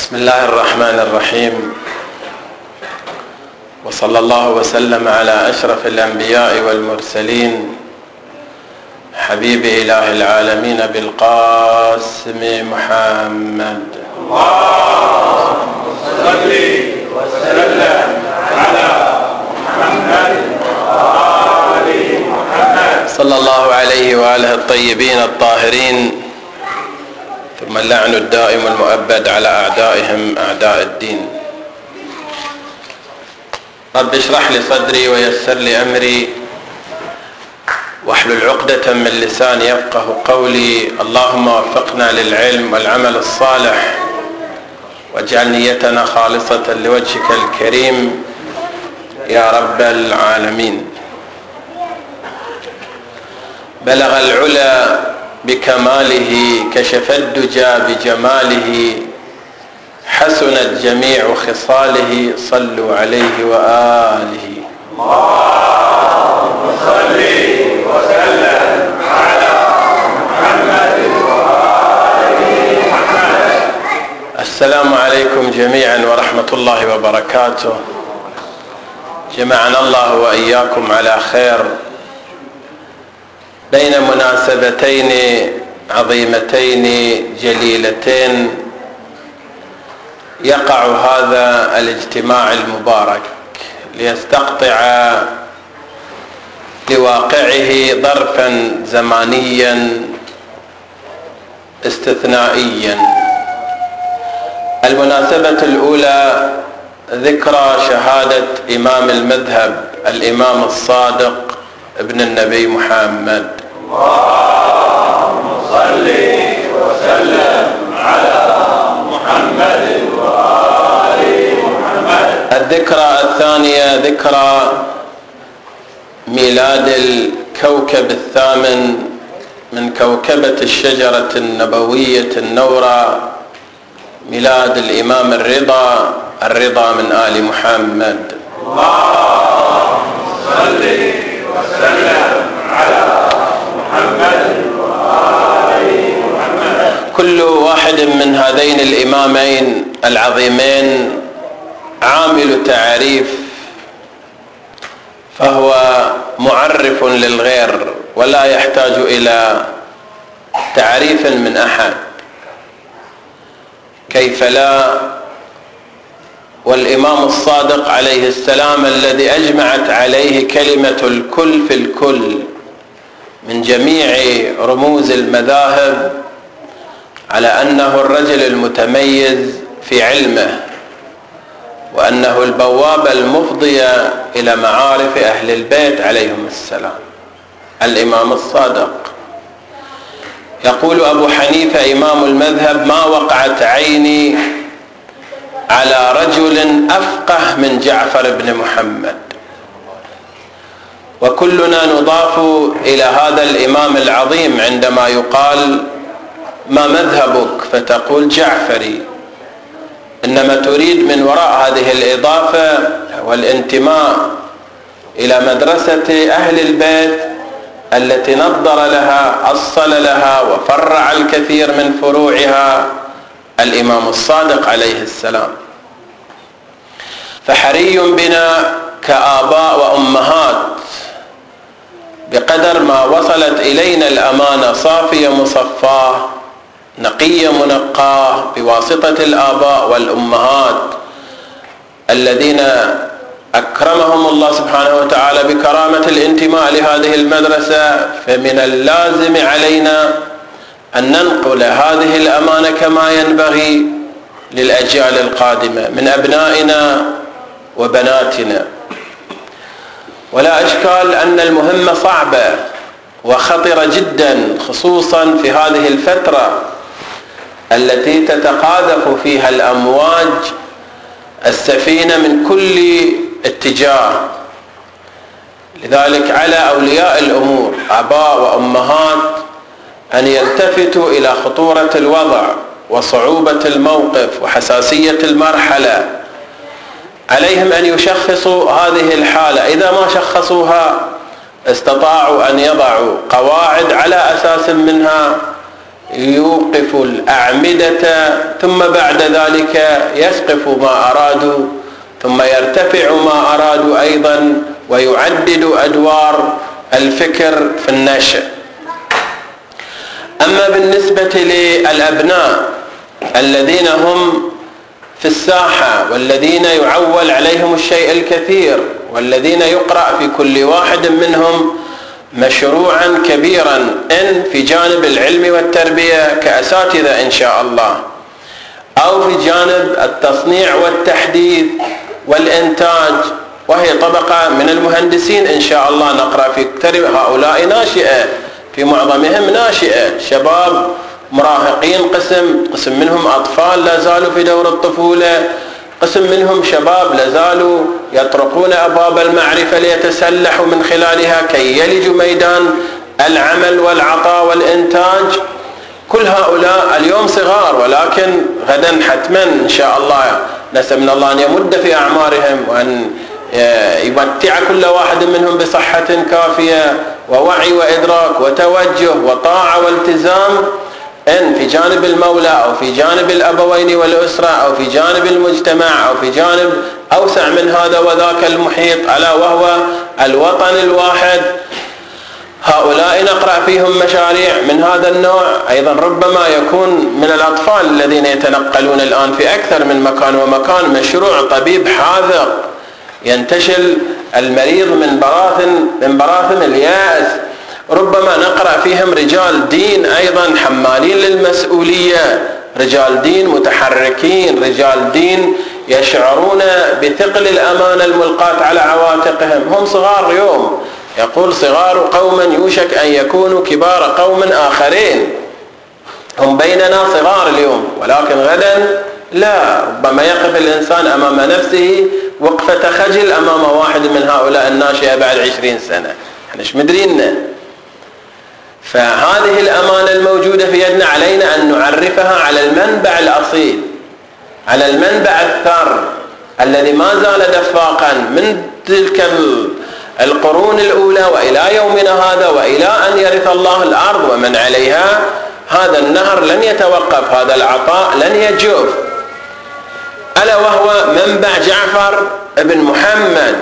بسم الله الرحمن الرحيم، وصلى الله وسلم على أشرف الأنبياء والمرسلين حبيب إله العالمين بالقاسم محمد. اللهم صل وسلم على محمد وآل محمد صلى الله عليه وآله الطيبين الطاهرين، ثم اللعن الدائم المؤبد على أعدائهم أعداء الدين. رب اشرح لي صدري ويسر لي أمري واحلل عقدة من لساني يفقه قولي. اللهم وفقنا للعلم والعمل الصالح، واجعل نيتنا خالصة لوجهك الكريم يا رب العالمين. بلغ العلا بكماله، كشف الدجى بجماله، حسنت جميع خصاله، صلوا عليه وآله. اللهم صل وسلم على محمد وآل محمد. السلام عليكم جميعا ورحمة الله وبركاته. جمعنا الله وإياكم على خير بين مناسبتين عظيمتين جليلتين يقع هذا الاجتماع المبارك ليستقطع لواقعه ظرفا زمانيا استثنائيا. المناسبة الأولى ذكرى شهادة إمام المذهب الإمام الصادق ابن النبي محمد. اللهم صل وسلم على محمد وآل محمد. الذكرى الثانية ذكرى ميلاد الكوكب الثامن من كوكبة الشجرة النبوية النورى، ميلاد الإمام الرضا من آل محمد. اللهم صل وسلم على محمد وآل محمد. كل واحد من هذين الإمامين العظيمين عامل تعريف، فهو معرف للغير ولا يحتاج إلى تعريف من أحد. كيف لا؟ والإمام الصادق عليه السلام الذي أجمعت عليه كلمة الكل في الكل من جميع رموز المذاهب على أنه الرجل المتميز في علمه، وأنه البوابة المفضية إلى معارف أهل البيت عليهم السلام. الإمام الصادق يقول أبو حنيفة إمام المذهب: ما وقعت عيني على رجل أفقه من جعفر بن محمد. وكلنا نضاف إلى هذا الإمام العظيم عندما يقال ما مذهبك فتقول جعفري، إنما تريد من وراء هذه الإضافة والانتماء إلى مدرسة أهل البيت التي نظر لها أصل لها وفرع الكثير من فروعها الإمام الصادق عليه السلام. فحري بنا كآباء وأمهات بقدر ما وصلت إلينا الأمانة صافية مصفاة نقية منقاة بواسطة الآباء والأمهات الذين أكرمهم الله سبحانه وتعالى بكرامة الانتماء لهذه المدرسة، فمن اللازم علينا أن ننقل هذه الأمانة كما ينبغي للأجيال القادمة من أبنائنا وبناتنا. ولا إشكال أن المهمة صعبة وخطرة جدا، خصوصا في هذه الفترة التي تتقاذف فيها الأمواج السفينة من كل اتجاه. لذلك على أولياء الأمور آباء وأمهات أن يلتفتوا إلى خطورة الوضع وصعوبة الموقف وحساسية المرحلة. عليهم أن يشخصوا هذه الحالة، إذا ما شخصوها استطاعوا أن يضعوا قواعد على أساس منها يوقف الأعمدة ثم بعد ذلك يسقف ما أرادوا ثم يرتفع ما أرادوا أيضا ويعدد أدوار الفكر في النشأ. أما بالنسبة للأبناء الذين هم في الساحة والذين يعول عليهم الشيء الكثير والذين يقرأ في كل واحد منهم مشروعا كبيرا إن في جانب العلم والتربية كأساتذة إن شاء الله، أو في جانب التصنيع والتحديث والإنتاج، وهي طبقة من المهندسين إن شاء الله نقرأ في كتاب. هؤلاء ناشئة، في معظمهم ناشئة، شباب مراهقين، قسم منهم أطفال لا زالوا في دور الطفولة، قسم منهم شباب لا زالوا يطرقون أبواب المعرفة ليتسلحوا من خلالها كي يلجوا ميدان العمل والعطاء والإنتاج. كل هؤلاء اليوم صغار، ولكن غدا حتما إن شاء الله نسأل من الله أن يمد في أعمارهم وأن يمتع كل واحد منهم بصحة كافية ووعي وإدراك وتوجه وطاعة والتزام، إن في جانب المولى أو في جانب الأبوين والأسرة أو في جانب المجتمع أو في جانب أوسع من هذا وذاك المحيط، ألا وهو الوطن الواحد. هؤلاء نقرأ فيهم مشاريع من هذا النوع. أيضا ربما يكون من الأطفال الذين يتنقلون الآن في أكثر من مكان ومكان مشروع طبيب حاذق ينتشل المريض من براثن اليأس. ربما نقرأ فيهم رجال دين أيضا حمالين للمسؤولية، رجال دين متحركين، رجال دين يشعرون بثقل الأمانة الملقاة على عواتقهم. هم صغار اليوم، يقول صغار قوما يوشك أن يكونوا كبار قوم آخرين. هم بيننا صغار اليوم، ولكن غدا لا، ربما يقف الإنسان أمام نفسه وقفة خجل أمام واحد من هؤلاء الناشئة بعد 20 سنة، احنا ايش مدرينا. فهذه الأمانة الموجودة في يدنا علينا أن نعرفها على المنبع الأصيل، على المنبع الثار الذي ما زال دفاقا من تلك القرون الأولى وإلى يومنا هذا وإلى أن يرث الله الأرض ومن عليها. هذا النهر لن يتوقف، هذا العطاء لن يجوف، ألا وهو منبع جعفر بن محمد.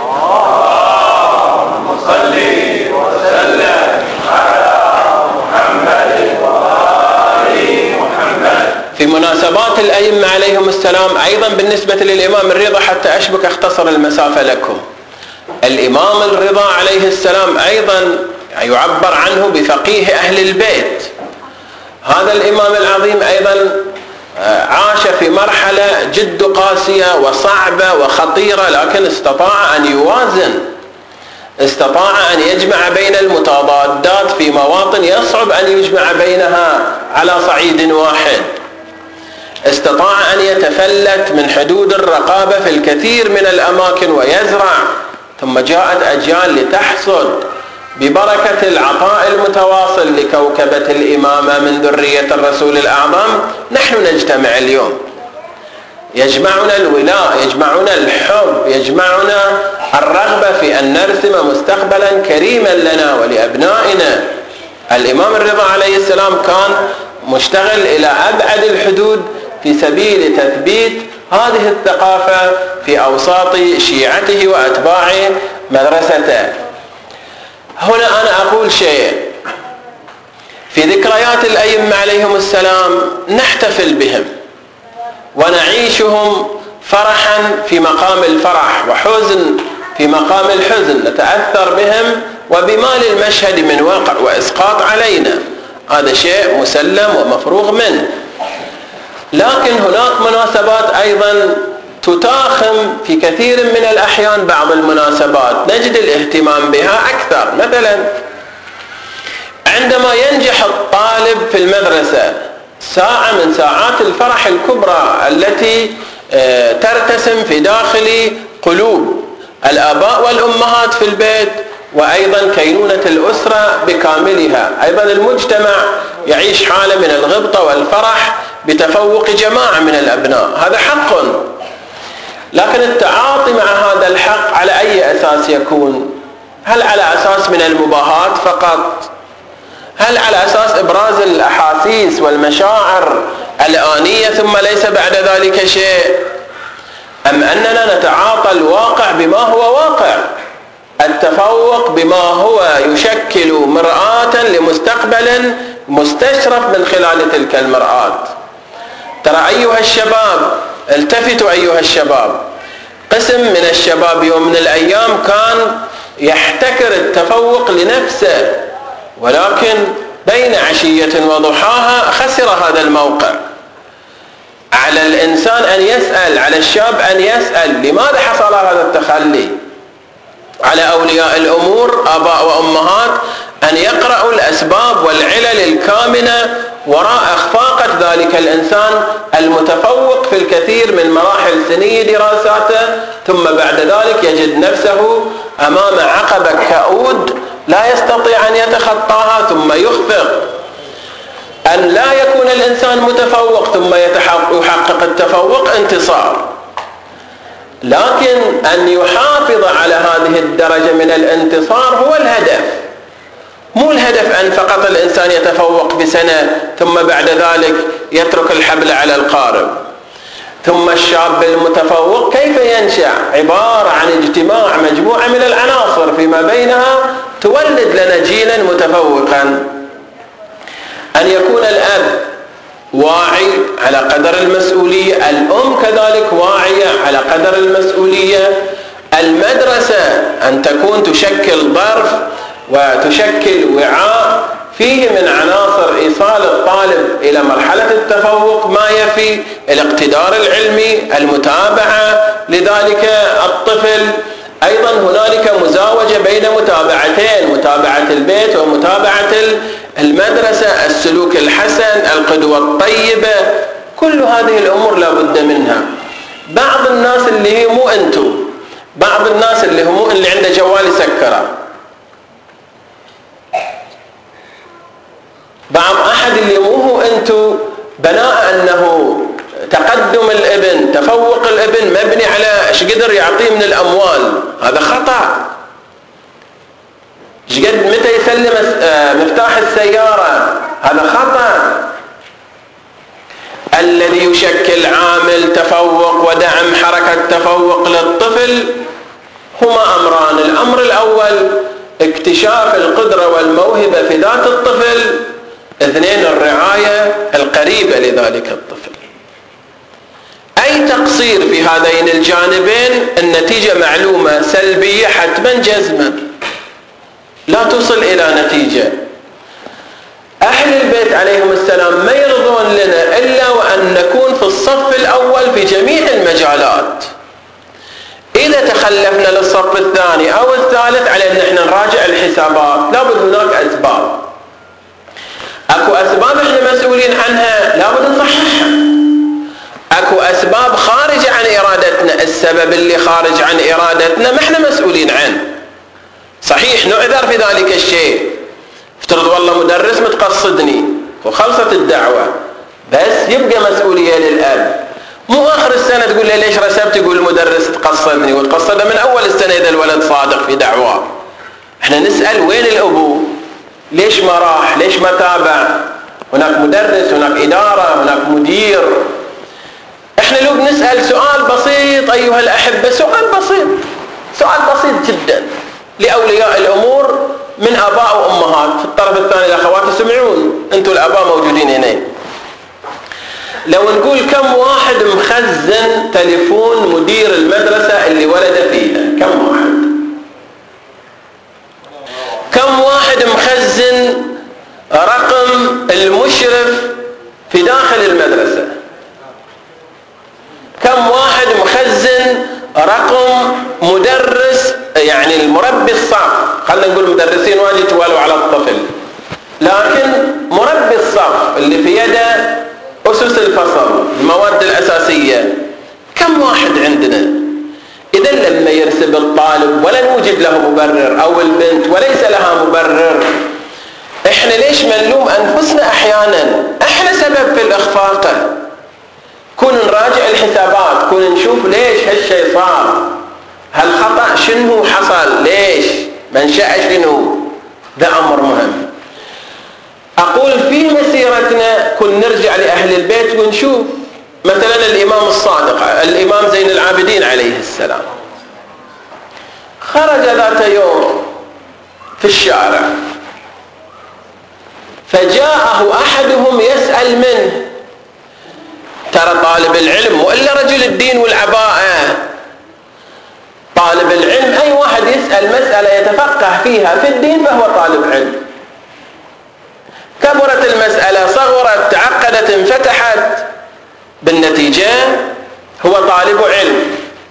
اللهم صل وسلم على محمد وآل محمد. في مناسبات الأئمة عليهم السلام أيضا بالنسبة للإمام الرضا، حتى أشبك أختصر المسافة لكم، الإمام الرضا عليه السلام أيضا يعبر عنه بفقيه أهل البيت. هذا الإمام العظيم أيضا عاش في مرحلة جد قاسية وصعبة وخطيرة، لكن استطاع أن يوازن، استطاع أن يجمع بين المتضادات في مواطن يصعب أن يجمع بينها على صعيد واحد، استطاع أن يتفلت من حدود الرقابة في الكثير من الأماكن ويزرع. ثم جاءت أجيال لتحصد ببركة العطاء المتواصل لكوكبة الإمامة من ذرية الرسول الأعظم. نحن نجتمع اليوم، يجمعنا الولاء، يجمعنا الحب، يجمعنا الرغبة في أن نرسم مستقبلا كريما لنا ولأبنائنا. الإمام الرضا عليه السلام كان مشتغل إلى أبعد الحدود في سبيل تثبيت هذه الثقافة في أوساط شيعته وأتباع مدرسته. هنا أنا أقول شيء، في ذكريات الأئمة عليهم السلام نحتفل بهم ونعيشهم فرحا في مقام الفرح وحزن في مقام الحزن، نتأثر بهم وبما للمشهد من واقع وإسقاط علينا، هذا شيء مسلم ومفروغ منه. لكن هناك مناسبات أيضا تتاخم في كثير من الأحيان، بعض المناسبات نجد الاهتمام بها أكثر. مثلا عندما ينجح الطالب في المدرسة، ساعة من ساعات الفرح الكبرى التي ترتسم في داخل قلوب الآباء والأمهات في البيت، وأيضا كينونة الأسرة بكاملها. أيضا المجتمع يعيش حالة من الغبطة والفرح بتفوق جماعة من الأبناء، هذا حق، لكن التعاطي مع هذا الحق على أي أساس يكون؟ هل على أساس من المباهات فقط؟ هل على أساس إبراز الأحاسيس والمشاعر الآنية ثم ليس بعد ذلك شيء، أم أننا نتعاطى الواقع بما هو واقع، التفوق بما هو يشكل مرآة لمستقبل مستشرف من خلال تلك المرآة. ترى أيها الشباب، التفتوا أيها الشباب، قسم من الشباب يوم من الأيام كان يحتكر التفوق لنفسه، ولكن بين عشية وضحاها خسر هذا الموقع. على الإنسان أن يسأل، على الشاب أن يسأل لماذا حصل هذا التخلي. على أولياء الأمور آباء وأمهات أن يقرأوا الأسباب والعلل الكامنة وراء إخفاقة ذلك الإنسان المتفوق في الكثير من مراحل سني دراساته، ثم بعد ذلك يجد نفسه أمام عقبة كؤود لا يستطيع أن يتخطاها ثم يخفق. أن لا يكون الإنسان متفوق ثم يحقق التفوق انتصار، لكن أن يحافظ على هذه الدرجة من الانتصار هو الهدف. مو الهدف أن فقط الإنسان يتفوق بسنة ثم بعد ذلك يترك الحبل على القارب. ثم الشاب المتفوق كيف ينشأ؟ عبارة عن اجتماع مجموعة من العناصر فيما بينها تولد لنا جيلا متفوقا. أن يكون الأب واعي على قدر المسؤولية، الأم كذلك واعية على قدر المسؤولية، المدرسة أن تكون تشكل ظرف وتشكل وعاء فيه من عناصر إيصال الطالب إلى مرحلة التفوق ما يفي الاقتدار العلمي، المتابعة لذلك الطفل. أيضا هنالك مزاوجة بين متابعتين، متابعة البيت ومتابعة المدرسة، السلوك الحسن، القدوة الطيبة، كل هذه الأمور لا بد منها. بعض الناس اللي هي مو أنتو، بعض الناس اللي هم اللي عنده جوال يسكره، بعض أحد اللي مو هو أنتو، بناء أنه تقدم الابن، تفوق الابن مبني على ايش قدر يعطيه من الأموال، هذا خطأ. ايش قد متى يسلم مفتاح السيارة، هذا خطأ. الذي يشكل عامل تفوق ودعم حركة تفوق للطفل هما أمران. الأمر الأول اكتشاف القدرة والموهبة في ذات الطفل، اثنين الرعاية القريبة لذلك الطفل. أي تقصير في هذين الجانبين النتيجة معلومة، سلبية حتما جزما، لا تصل إلى نتيجة. أهل البيت عليهم السلام ما يرضون لنا إلا وأن نكون في الصف الأول في جميع المجالات. إذا تخلفنا للصف الثاني أو الثالث على أن احنا نراجع الحسابات، لابد هناك أسباب، أكو أسباب احنا مسؤولين عنها لابد نصححها، أكو أسباب خارجة عن إرادتنا، السبب اللي خارج عن إرادتنا ما احنا مسؤولين عنه. صحيح نعذر في ذلك الشيء، افترض والله مدرس متقصدني وخلصت الدعوة، بس يبقى مسؤولية للأب. مو آخر السنة تقول لي ليش رسبت، يقول المدرس تقصدني، وتقصده من أول السنة إذا الولد صادق في دعوة. احنا نسأل وين الأبو، ليش ما راح، ليش ما تابع؟ هناك مدرس، هناك إدارة، هناك مدير. احنا لو بنسأل سؤال بسيط أيها الأحبة، سؤال بسيط جدا لأولياء الأمور من آباء وأمهات، في الطرف الثاني الأخوات يسمعون، أنتم الآباء موجودين هنا. لو نقول كم واحد مخزن تليفون مدير المدرسة اللي ولد فيها، كم واحد؟ كم واحد مخزن رقم المشرف في داخل المدرسة؟ كم واحد مخزن رقم مدرس، يعني المربي الصف؟ خلينا نقول مدرسين واجد توالوا على الطفل، لكن مربي الصف اللي في يده أسس الفصل، المواد الأساسية، كم واحد عندنا؟ إذا لما يرسب الطالب ولا نوجد له مبرر، أو البنت وليس لها مبرر، إحنا ليش منلوم أنفسنا أحيانا؟ إحنا سبب في الإخفاق. كون نراجع الحسابات، كون نشوف ليش هالشيء صار، هالخطأ شنو حصل، ليش، منشأ شنو، ده أمر مهم. أقول في مسيرتنا كن نرجع لأهل البيت ونشوف مثلا الإمام الصادق الإمام زين العابدين عليه السلام خرج ذات يوم في الشارع فجاءه أحدهم يسأل منه، ترى طالب العلم وإلا رجل الدين والعباءة، طالب العلم أي واحد يسأل مسألة يتفقه فيها في الدين فهو طالب علم، كبرت المسألة صغرت تعقدت انفتحت بالنتيجة هو طالب علم.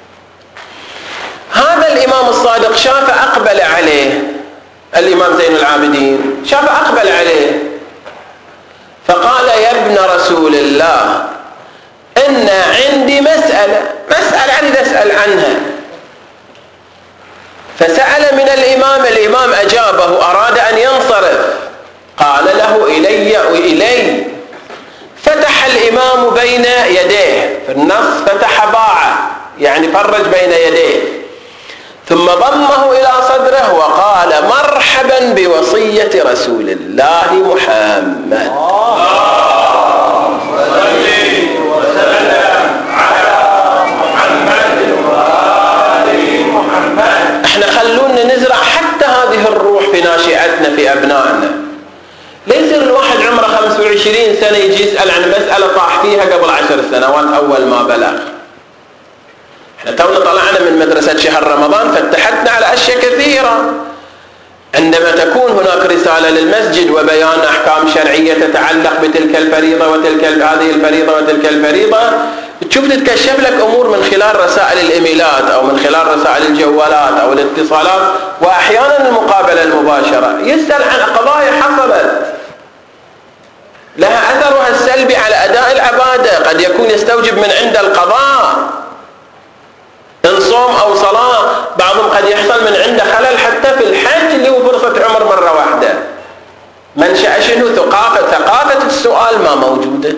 هذا الإمام الصادق شاف أقبل عليه الإمام زين العابدين، شاف أقبل عليه فقال يا ابن رسول الله إن عندي مسألة أريد أسأل عنها. فسأل من الإمام أجابه، أراد أن ينصرف قال له إلي وإلي، فتح الإمام بين يديه، في النص فتح باعه يعني فرج بين يديه، ثم ضمه إلى صدره وقال مرحبا بوصية رسول الله محمد. احنا خلونا نزرع حتى هذه الروح في ناشئتنا في أبنائنا. ليس الواحد عمره 25 سنة يجي يسأل عن مسألة طاح فيها قبل 10 سنوات أول ما بلغ. احنا تونا طلعنا من مدرسة شهر رمضان فتحتنا على أشياء كثيرة. عندما تكون هناك رسالة للمسجد وبيان أحكام شرعية تتعلق بتلك الفريضة وتلك هذه الفريضة وتلك الفريضة، تشوف تتكشف لك أمور من خلال رسائل الإيميلات أو من خلال رسائل الجوالات أو الاتصالات، وأحيانا المقابلة المباشرة يسأل عن قضايا حصلت لها أثرها السلبي على أداء العبادة، قد يكون يستوجب من عند القضاء إن صوم أو صلاة، بعضهم قد يحصل من عنده خلل حتى في الحج اللي هو فرصة عمر مرة واحدة. منشأ شنو؟ ثقافة السؤال ما موجودة.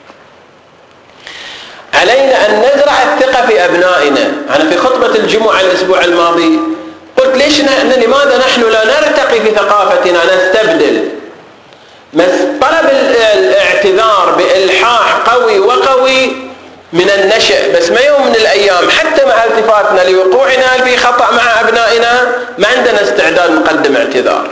علينا أن نزرع الثقة في أبنائنا. أنا في خطبة الجمعة الأسبوع الماضي قلت لماذا نحن لا نرتقي في ثقافتنا، نستبدل طلب الاعتذار بإلحاح قوي وقوي من النشأ، بس ما يوم من الأيام حتى مع التفاتنا لوقوعنا في خطأ مع أبنائنا ما عندنا استعداد نقدم اعتذار.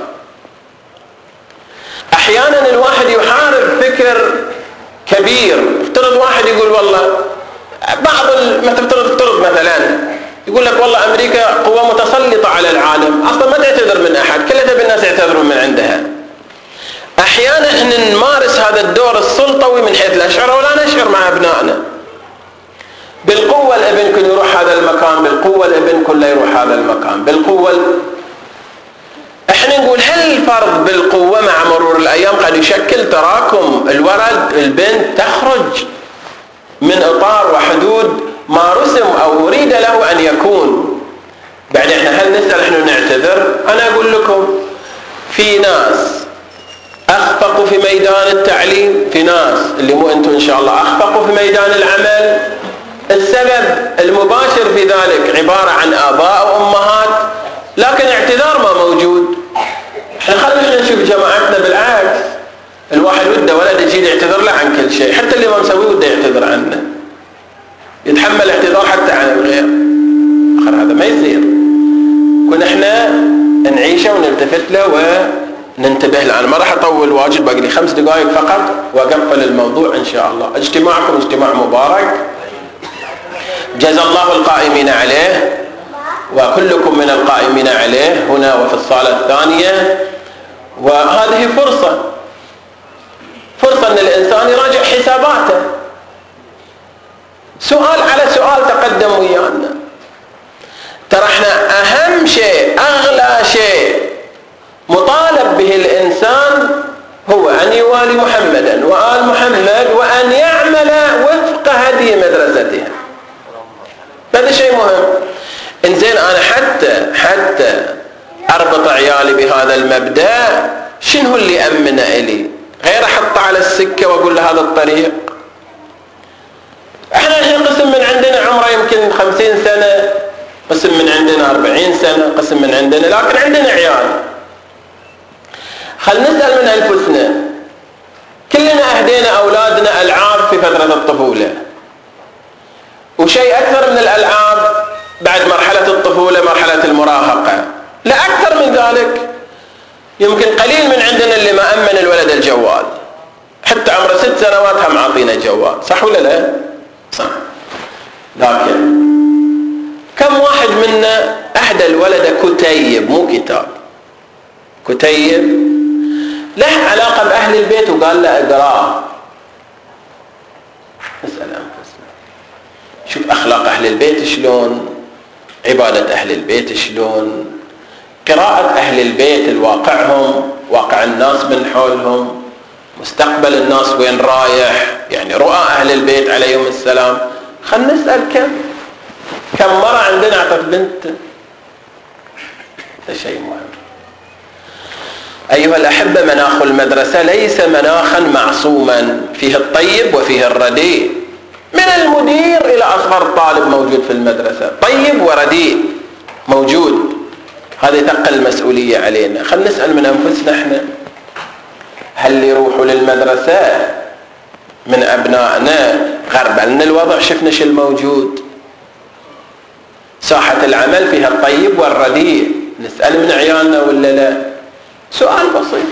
أحيانا الواحد يحارب فكر كبير، افترض واحد يقول والله ما تفترض مثلا يقول لك والله أمريكا قوة متسلطة على العالم، أصلا ما تعتذر من أحد، كلها تبي الناس يعتذرون من عندها. أحيانا احنا نمارس هذا الدور السلطوي من حيث نشعر ولا نشعر مع أبنائنا. بالقوة الابن كن يروح هذا المكان، بالقوة الابن كن لا يروح هذا المكان، بالقوة. احنا نقول هل الفرض بالقوة مع مرور الأيام قد يشكل تراكم، الولد البنت تخرج من إطار وحدود ما رسم أو أريد له أن يكون. بعد احنا هل نسأل احنا نعتذر؟ أنا أقول لكم في ناس أخفقوا في ميدان التعليم، في ناس اللي مو أنتم إن شاء الله أخفقوا في ميدان العمل. السبب المباشر في ذلك عبارة عن آباء وأمهات، لكن اعتذار ما موجود. احنا خلينا نشوف جماعتنا بالعكس، الواحد وده ولد يجي يعتذر له عن كل شيء، حتى اللي ما مسويه وده يعتذر عنه، يتحمل اعتذار حتى عن الغير. آخر هذا ما يصير. كنا احنا نعيشه ونلتفت له وننتبه له. أنا ما راح أطول واجد، باقي لي 5 دقائق فقط وأقفل الموضوع إن شاء الله. اجتماعكم اجتماع مبارك، جزا الله القائمين عليه وكلكم من القائمين عليه هنا وفي الصالة الثانية. وهذه فرصة أن الإنسان يراجع حساباته، سؤال على سؤال تقدم ويانا. ترى احنا أهم شيء أغلى شيء مطالب به الإنسان هو أن يوالي محمدا وآل محمد وأن يعمل وفق هدي مدرسته. هذا شيء مهم. إنزين أنا حتى أربط عيالي بهذا المبدأ، شنو اللي أمنه إلي غير أحطه على السكة وأقول له هذا الطريق؟ احنا الحين قسم من عندنا عمره يمكن 50 سنة، قسم من عندنا 40 سنة، قسم من عندنا، لكن عندنا عيال. خل نسأل من أنفسنا، كلنا أهدينا أولادنا ألعاب في فترة الطفولة، وشيء أكثر من الألعاب بعد مرحلة الطفولة، مرحلة المراهقة. لا أكثر من ذلك، يمكن قليل من عندنا اللي ما أمن الولد الجوال، حتى عمره 6 سنوات هم عاطينا جوال، صح ولا لا؟ صح. لكن كم واحد منا أهدى الولد كتيب، مو كتاب، كتيب له علاقة بأهل البيت وقال له اقراه؟ نسأل أنفسنا، شوف أخلاق أهل البيت شلون، عبادة أهل البيت شلون، قراءة أهل البيت الواقعهم، واقع الناس من حولهم، مستقبل الناس وين رايح، يعني رؤى أهل البيت عليهم السلام. خلنا نسأل كم مرة عندنا أعطت بنت؟ هذا شيء مهم. أيها الأحبة، مناخ المدرسة ليس مناخا معصوما، فيه الطيب وفيه الرديء، من المدير إلى أصغر طالب موجود في المدرسة، طيب ورديء موجود. هذا يثقل المسؤولية علينا. خلنا نسأل من أنفسنا احنا، هل اللي يروحوا للمدرسة من أبنائنا غربلنا الوضع؟ شفنا شو الموجود؟ ساحة العمل فيها الطيب والرديء، نسأل من عيالنا ولا لا؟ سؤال بسيط.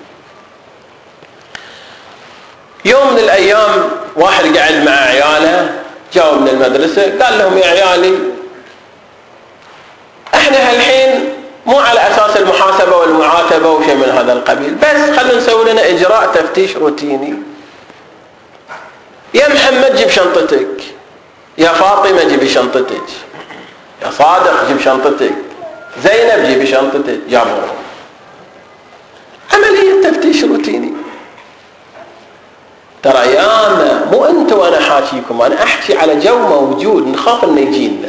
يوم من الأيام واحد قاعد مع عياله، جاءوا من المدرسة، قال لهم يا عيالي احنا هالحين مو على أساس المحاسبة والمعاتبة وشيء من هذا القبيل، بس خلينا نسوي لنا إجراء تفتيش روتيني. يا محمد جيب شنطتك، يا فاطمة جيبي شنطتك، يا صادق جيب شنطتك، زينب جيبي شنطتك. جابوهم، عملية تفتيش روتيني. ترى ياما، مو انت وانا حاكيكم، انا احكي على جو موجود نخاف انه يجينا.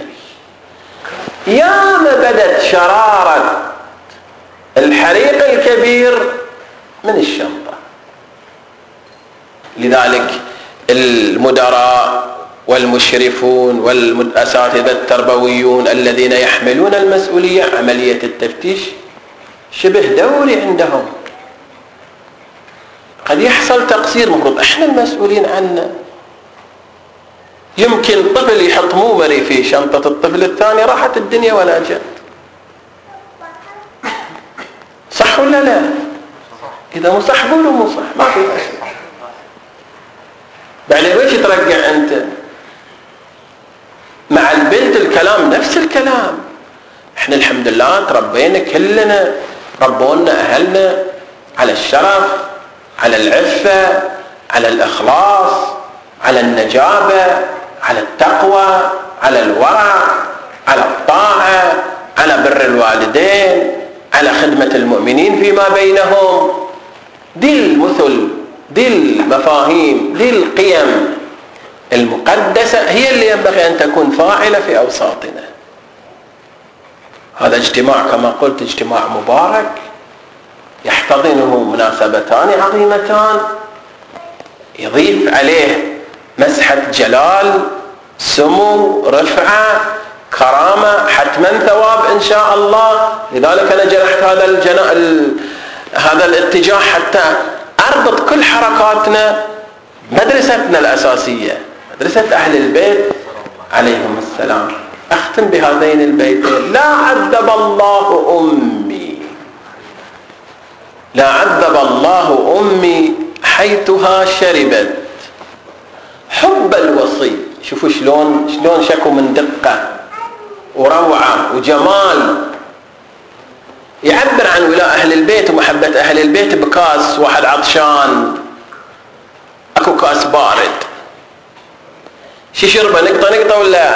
ياما بدت شرارة الحريق الكبير من الشنطة. لذلك المدراء والمشرفون والأساتذة التربويون الذين يحملون المسؤولية، عملية التفتيش شبه دوري عندهم. قد يحصل تقصير، مفروض احنا المسؤولين عنه. يمكن طفل يحط مومري في شنطة الطفل الثاني، راحت الدنيا ولا جت. صح ولا لا؟ إذا مو صح قولوا مو صح، ما في أشياء. بعدين ويش ترجع أنت؟ مع البنت الكلام نفس الكلام. احنا الحمد لله تربينا كلنا، ربونا أهلنا على الشرف، على العفة، على الإخلاص، على النجابة، على التقوى، على الورع، على الطاعة، على بر الوالدين، على خدمة المؤمنين فيما بينهم. دي المثل، دي المفاهيم، دي القيم المقدسة هي اللي ينبغي أن تكون فاعلة في أوساطنا. هذا اجتماع كما قلت اجتماع مبارك يحتضنه مناسبتان عظيمتان، يضيف عليه مسحة جلال، سمو، رفعة، كرامة، حتما ثواب إن شاء الله. لذلك أنا جرحت هذا الاتجاه حتى أربط كل حركاتنا مدرستنا الأساسية، مدرسة أهل البيت عليهم السلام. أختم بهذين البيتين: لا عذب الله أمي، لا عذب الله أمي حيثها شربت حب الوصي. شوفوا شلون شكوا من دقة وروعة وجمال. يعبر عن ولاء أهل البيت ومحبة أهل البيت بكاس، واحد عطشان أكو كاس بارد، شي شربه نقطة ولا؟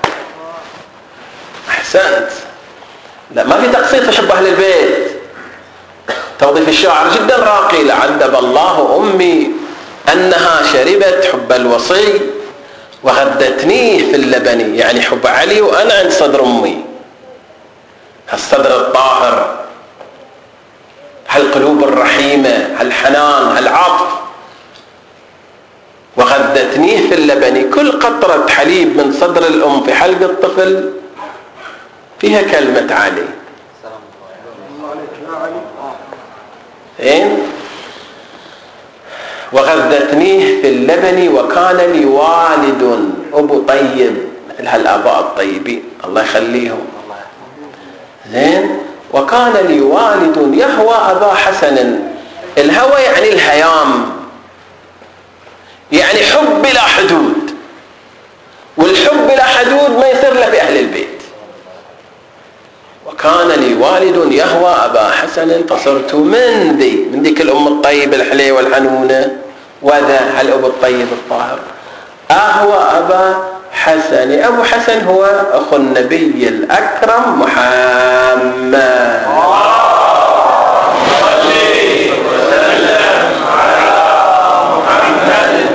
أحسنت. لا، ما في تقصير في حب أهل البيت. توظيف الشاعر جدا راقي: لعذب الله أمي أنها شربت حب الوصي وغدتنيه في اللبن. يعني حب علي وأنا عند صدر أمي، هالصدر الطاهر، هالقلوب الرحيمة، هالحنان، هالعطف. وغدتنيه في اللبن، كل قطرة حليب من صدر الأم في حلق الطفل فيها كلمة علي. وغذتنيه في اللبن وكان لي والد أبو طيب، مثل هالآباء الطيبين الله يخليهم. زين. وكان لي والد يهوى أبا حسن. الهوى يعني الهيام، يعني حب بلا حدود، والحب بلا حدود ما يصير له بأهل البيت. وكان لي والد يهوى أبا حسن فصرت من ذيك الأم الطيبة الحليوة الحنونة وذا الأب الطيب الطاهر أهوى أبا حسن. أبو حسن هو أخو النبي الأكرم محمد.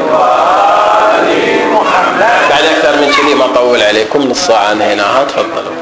بعد أكثر من كذي ما أطول عليكم، نص ساعة هنا. تفضلوا.